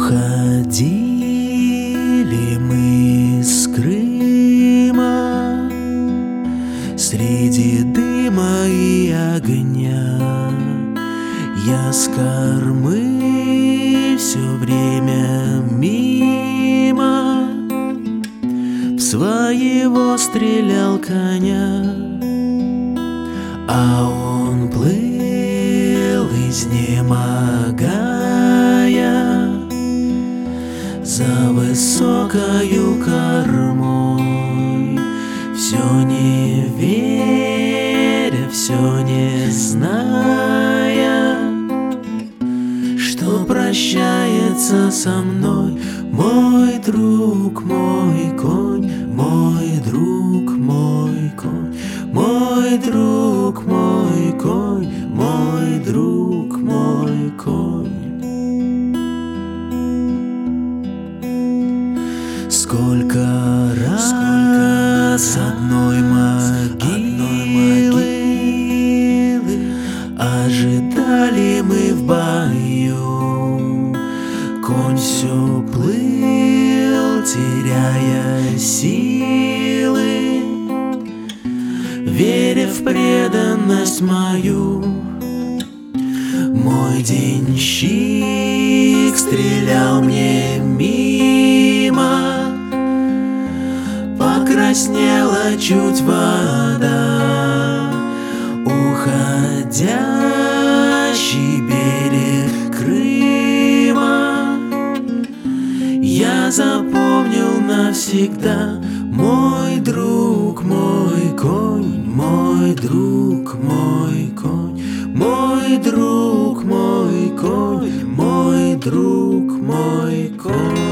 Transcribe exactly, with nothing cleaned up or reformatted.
Уходили мы с Крыма среди дыма и огня. Я с кормы все время мимо в своего стрелял коня, а он плыл, изнемогая, за высокою кормой, все не веря, все не зная, что прощается со мной мой друг, мой конь, мой друг, мой конь, мой друг, мой конь, мой друг, мой конь. Сколько раз, Сколько раз одной могилы ожидали мы в бою. Конь все плыл, теряя силы, веря в преданность мою. Мой денщик стрелял мне мимо, покраснела чуть вода, уходящий берег Крыма. Я запомнил навсегда мой друг, мой конь, мой друг, мой конь, мой друг, мой конь, мой друг, мой конь.